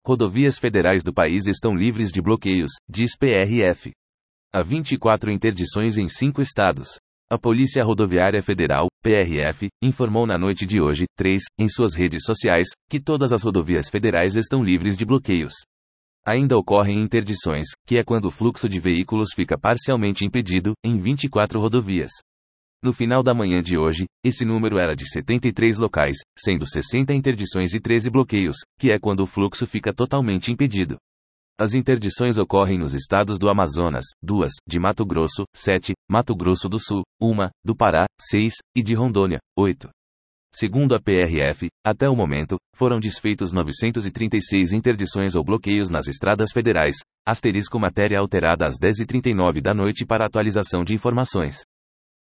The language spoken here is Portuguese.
Rodovias federais do país estão livres de bloqueios, diz PRF. Há 24 interdições em 5 estados. A Polícia Rodoviária Federal, PRF, informou na noite de hoje, 3, em suas redes sociais, que todas as rodovias federais estão livres de bloqueios. Ainda ocorrem interdições, que é quando o fluxo de veículos fica parcialmente impedido, em 24 rodovias. No final da manhã de hoje, esse número era de 73 locais, sendo 60 interdições e 13 bloqueios, que é quando o fluxo fica totalmente impedido. As interdições ocorrem nos estados do Amazonas, 2, de Mato Grosso, 7, Mato Grosso do Sul, 1, do Pará, 6, e de Rondônia, 8. Segundo a PRF, até o momento, foram desfeitos 936 interdições ou bloqueios nas estradas federais, *matéria alterada às 10h39 da noite para atualização de informações.